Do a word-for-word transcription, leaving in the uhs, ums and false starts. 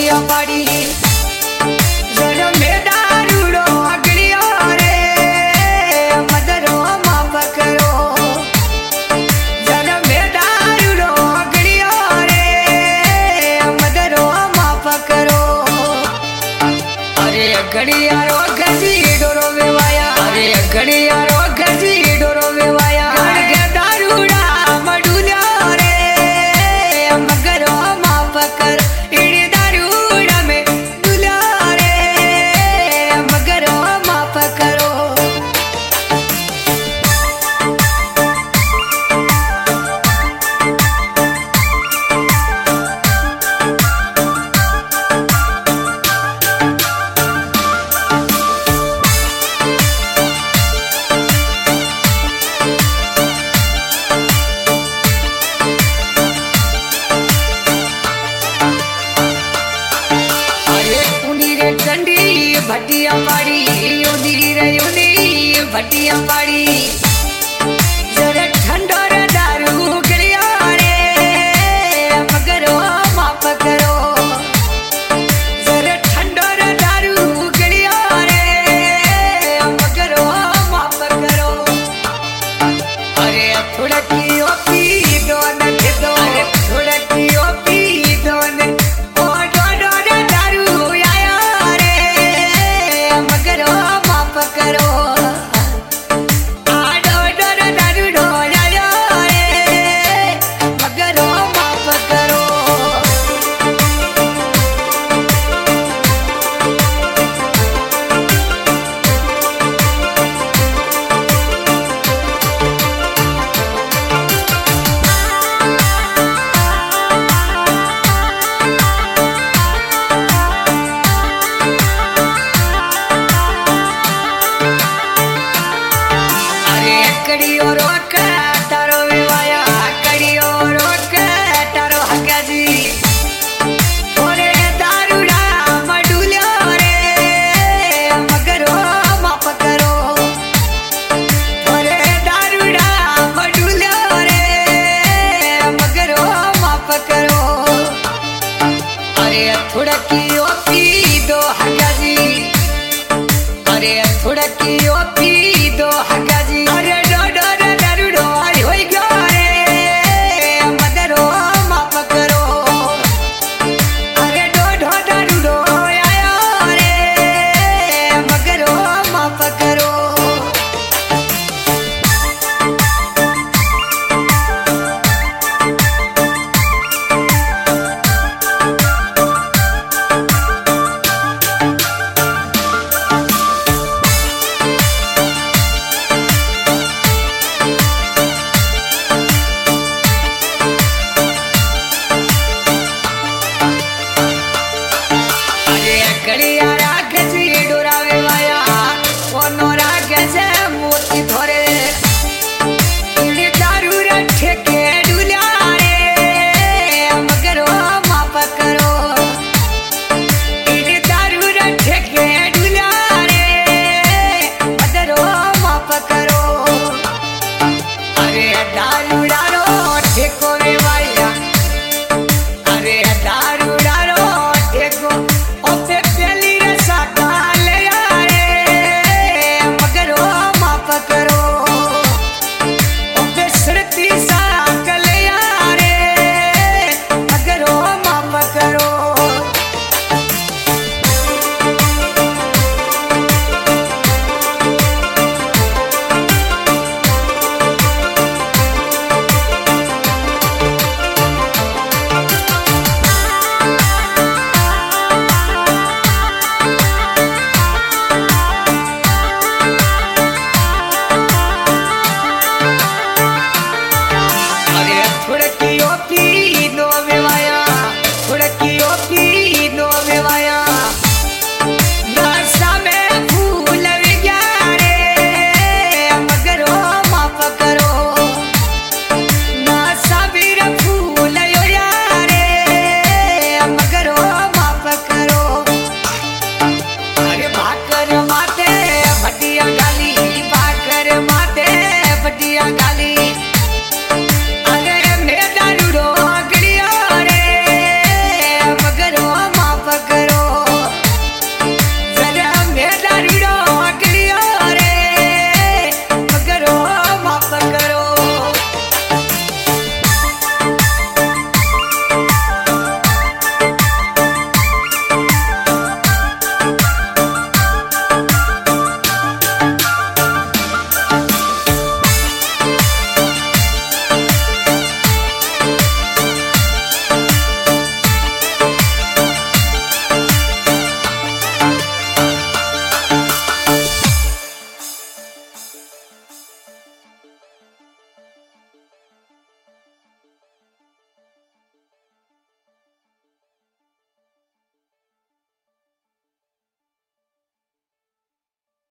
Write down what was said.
भटिया पाड़ी जरा में दारूड़ो अगलियो रे मदरो माफ करो जरा में दारूड़ो अगलियो रे मदरो माफ करो अरे घड़िया रो गजी डोरो वेवाया अरे घड़िया रो गजी डोरो वेवाया गड़गे दारूड़ा मडुलिया रे मगरो माफ कर इड़ी दारूड़ा में डुलिया रे मगरो माफ करो भटिया पाड़ी उदी रे उदी भटिया पाड़ी जरा ठंडो रे दारू गलिया रे मगरो माफ करो जरा ठंडो रे दारू गलिया रे मगरो माफ करो अरे थोड़ा की ओ पी दो न दो अरे थोड़ा की ओ पी दो न करो आडो डर दारूडो आयो रे मगरो माफ करो कड़ियो रोक तारो विवाया कड़ियो रोक तारो हगाजी ओरे दारूड़ा मडुलियो रे मगरो माफ करो ओरे दारूड़ा मडुलियो रे मगरो माफ करो अरे थोड़ा की ओ पी दो हगाजी अरे थोड़ा की ओ पी दो हगाजी अरे Yo